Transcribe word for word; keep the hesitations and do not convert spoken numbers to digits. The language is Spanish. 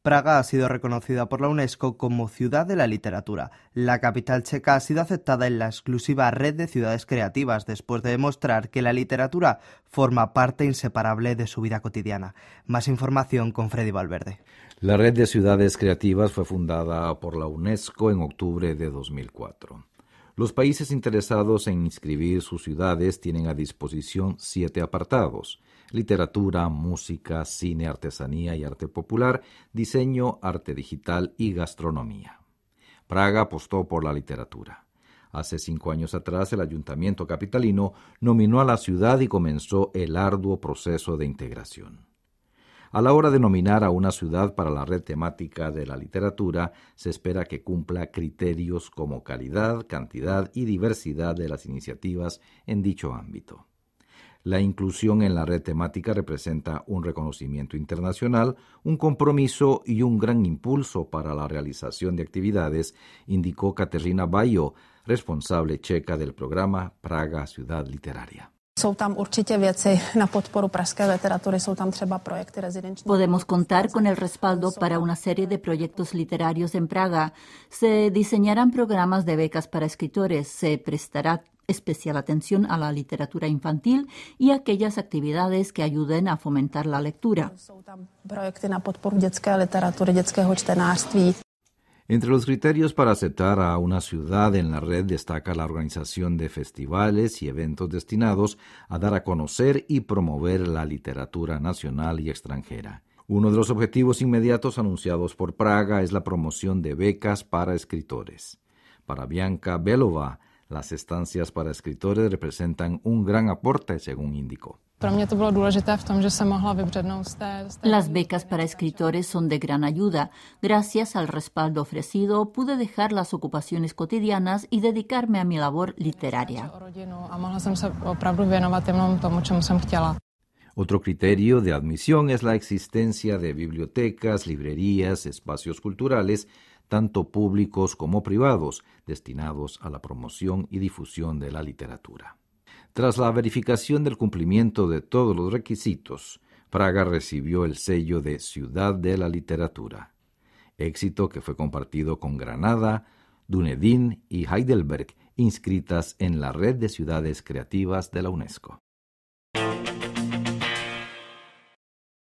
Praga ha sido reconocida por la UNESCO como Ciudad de la Literatura. La capital checa ha sido aceptada en la exclusiva red de ciudades creativas después de demostrar que la literatura forma parte inseparable de su vida cotidiana. Más información con Freddy Valverde. La red de ciudades creativas fue fundada por la UNESCO en octubre de dos mil cuatro. Los países interesados en inscribir sus ciudades tienen a disposición siete apartados: literatura, música, cine, artesanía y arte popular, diseño, arte digital y gastronomía. Praga apostó por la literatura. Hace cinco años atrás, el ayuntamiento capitalino nominó a la ciudad y comenzó el arduo proceso de integración. A la hora de nominar a una ciudad para la red temática de la literatura, se espera que cumpla criterios como calidad, cantidad y diversidad de las iniciativas en dicho ámbito. La inclusión en la red temática representa un reconocimiento internacional, un compromiso y un gran impulso para la realización de actividades, indicó Kateřina Bajo, responsable checa del programa Praga Ciudad Literaria. Podemos contar con el respaldo para una serie de proyectos literarios en Praga. Se diseñarán programas de becas para escritores, se prestará especial atención a la literatura infantil y aquellas actividades que ayuden a fomentar la lectura. Entre los criterios para aceptar a una ciudad en la red destaca la organización de festivales y eventos destinados a dar a conocer y promover la literatura nacional y extranjera. Uno de los objetivos inmediatos anunciados por Praga es la promoción de becas para escritores. Para Bianca Belova, las estancias para escritores representan un gran aporte, según indicó. Las becas para escritores son de gran ayuda. Gracias al respaldo ofrecido, pude dejar las ocupaciones cotidianas y dedicarme a mi labor literaria. Otro criterio de admisión es la existencia de bibliotecas, librerías, espacios culturales, tanto públicos como privados, destinados a la promoción y difusión de la literatura. Tras la verificación del cumplimiento de todos los requisitos, Praga recibió el sello de Ciudad de la Literatura, éxito que fue compartido con Granada, Dunedin y Heidelberg, inscritas en la red de ciudades creativas de la UNESCO.